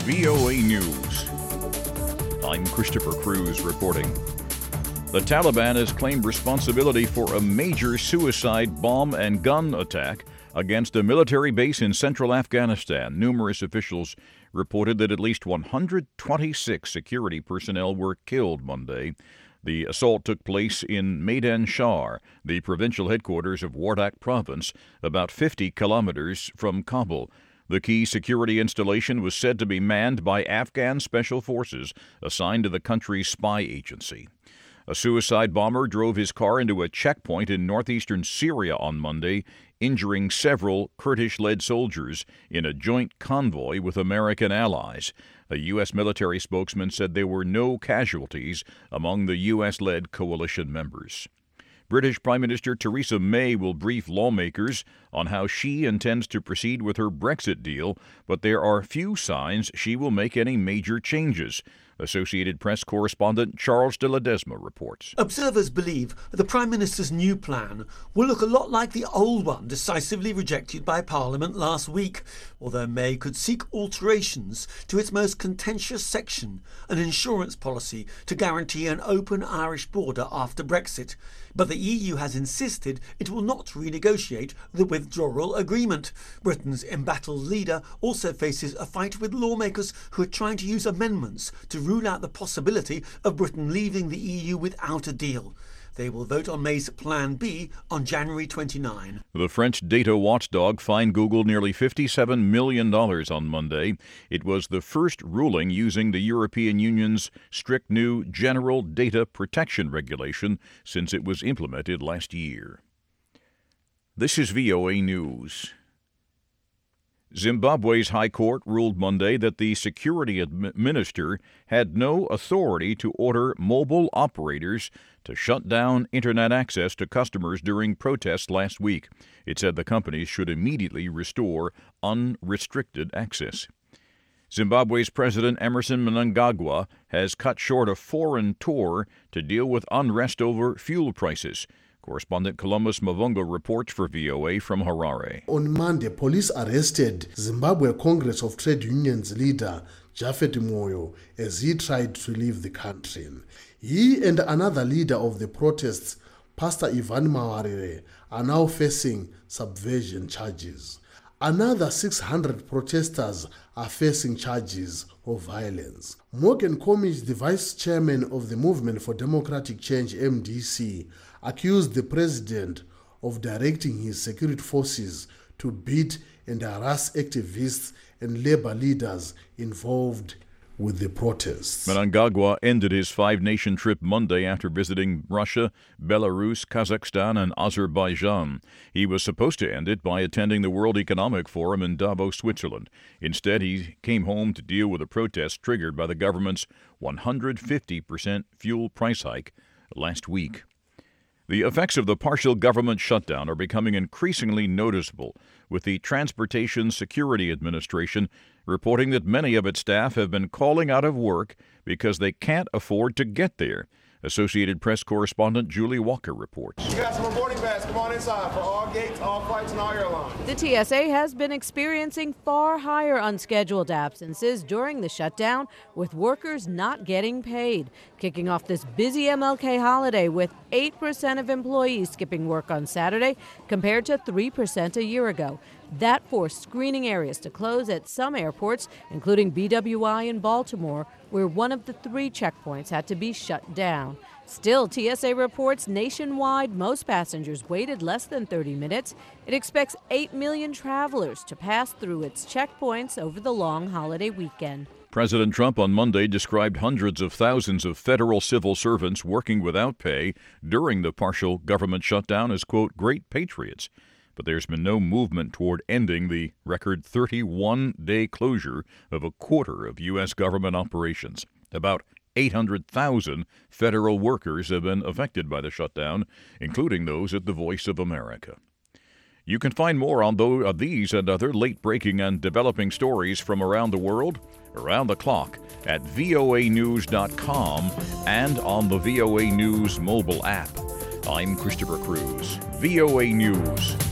VOA News. I'm Christopher Cruz reporting. The Taliban has claimed responsibility for a major suicide bomb and gun attack against a military base in central Afghanistan. Numerous officials reported that at least 126 security personnel were killed Monday. The assault took place in Maidan Shar, the provincial headquarters of Wardak Province, about 50 kilometers from Kabul. The key security installation was said to be manned by Afghan special forces assigned to the country's spy agency. A suicide bomber drove his car into a checkpoint in northeastern Syria on Monday, injuring several Kurdish-led soldiers in a joint convoy with American allies. A U.S. military spokesman said there were no casualties among the U.S.-led coalition members. British Prime Minister Theresa May will brief lawmakers on how she intends to proceed with her Brexit deal, but there are few signs she will make any major changes. Associated Press correspondent Charles de Ledesma reports. Observers believe the Prime Minister's new plan will look a lot like the old one decisively rejected by Parliament last week, although May could seek alterations to its most contentious section, an insurance policy to guarantee an open Irish border after Brexit. But the EU has insisted it will not renegotiate the withdrawal agreement. Britain's embattled leader also faces a fight with lawmakers who are trying to use amendments to rule out the possibility of Britain leaving the EU without a deal. They will vote on May's Plan B on January 29. The French data watchdog fined Google nearly $57 million on Monday. It was the first ruling using the European Union's strict new General Data Protection Regulation since it was implemented last year. This is VOA News. Zimbabwe's High Court ruled Monday that the security minister had no authority to order mobile operators to shut down Internet access to customers during protests last week. It said the companies should immediately restore unrestricted access. Zimbabwe's President Emmerson Mnangagwa has cut short a foreign tour to deal with unrest over fuel prices. Correspondent Columbus Mavunga reports for VOA from Harare. On Monday, police arrested Zimbabwe Congress of Trade Unions leader Japhet Moyo as he tried to leave the country. He and another leader of the protests, Pastor Ivan Mawarire, are now facing subversion charges. Another 600 protesters are facing charges of violence. Morgan Komis, the vice chairman of the Movement for Democratic Change, MDC, accused the president of directing his security forces to beat and harass activists and labor leaders involved with the protests. Mnangagwa ended his five-nation trip Monday after visiting Russia, Belarus, Kazakhstan, and Azerbaijan. He was supposed to end it by attending the World Economic Forum in Davos, Switzerland. Instead, he came home to deal with a protest triggered by the government's 150% fuel price hike last week. The effects of the partial government shutdown are becoming increasingly noticeable, with the Transportation Security Administration reporting that many of its staff have been calling out of work because they can't afford to get there. Associated Press correspondent Julie Walker reports. You got some boarding pass. Come on inside for all gates, all flights, and all airlines. The TSA has been experiencing far higher unscheduled absences during the shutdown, with workers not getting paid, kicking off this busy MLK holiday with 8% of employees skipping work on Saturday compared to 3% a year ago. That forced screening areas to close at some airports, including BWI in Baltimore, where one of the 3 checkpoints had to be shut down. Still, TSA reports nationwide most passengers waited less than 30 minutes. It expects 8 million travelers to pass through its checkpoints over the long holiday weekend. President Trump on Monday described hundreds of thousands of federal civil servants working without pay during the partial government shutdown as, quote, great patriots. But there's been no movement toward ending the record 31-day closure of a quarter of U.S. government operations. About 800,000 federal workers have been affected by the shutdown, including those at the Voice of America. You can find more on these and other late-breaking and developing stories from around the world, around the clock, at voanews.com and on the VOA News mobile app. I'm Christopher Cruz, VOA News.